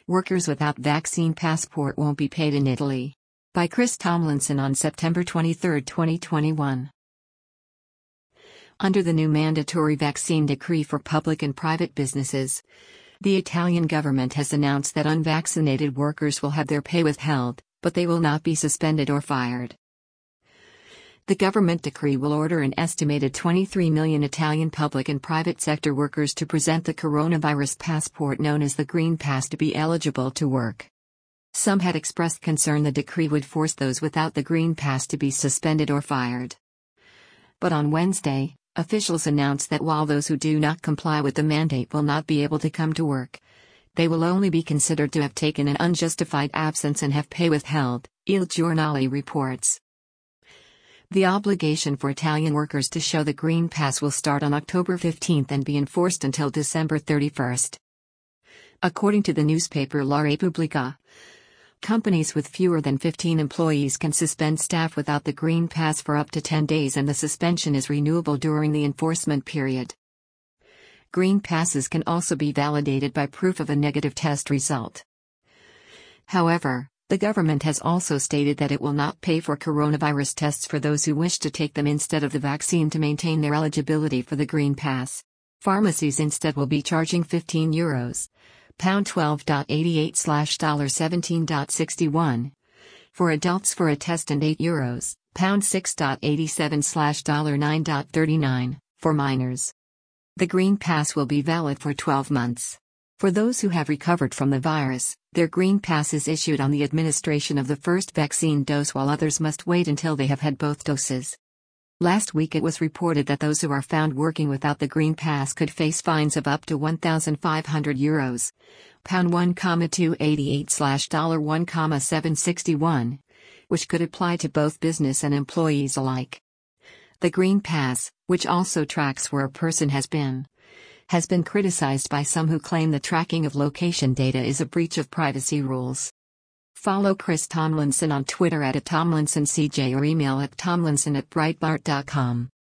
Workers without vaccine passport won't be paid in Italy. By Chris Tomlinson on September 23, 2021. Under the new mandatory vaccine decree for public and private businesses, the Italian government has announced that unvaccinated workers will have their pay withheld, but they will not be suspended or fired. The government decree will order an estimated 23 million Italian public and private sector workers to present the coronavirus passport known as the Green Pass to be eligible to work. Some had expressed concern the decree would force those without the Green Pass to be suspended or fired. But on Wednesday, officials announced that while those who do not comply with the mandate will not be able to come to work, they will only be considered to have taken an unjustified absence and have pay withheld, Il Giornale reports. The obligation for Italian workers to show the Green Pass will start on October 15 and be enforced until December 31. According to the newspaper La Repubblica, companies with fewer than 15 employees can suspend staff without the Green Pass for up to 10 days, and the suspension is renewable during the enforcement period. Green Passes can also be validated by proof of a negative test result. However, the government has also stated that it will not pay for coronavirus tests for those who wish to take them instead of the vaccine to maintain their eligibility for the Green Pass. Pharmacies instead will be charging €15, £12.88/$17.61, for adults for a test, and €8, £6.87/$9.39, for minors. The Green Pass will be valid for 12 months. For those who have recovered from the virus, their Green Pass is issued on the administration of the first vaccine dose, while others must wait until they have had both doses. Last week it was reported that those who are found working without the Green Pass could face fines of up to €1,500, £1,288/$1,761, which could apply to both business and employees alike. The Green Pass, which also tracks where a person has been criticized by some who claim the tracking of location data is a breach of privacy rules. Follow Chris Tomlinson on Twitter @TomlinsonCJ or email at tomlinson@breitbart.com.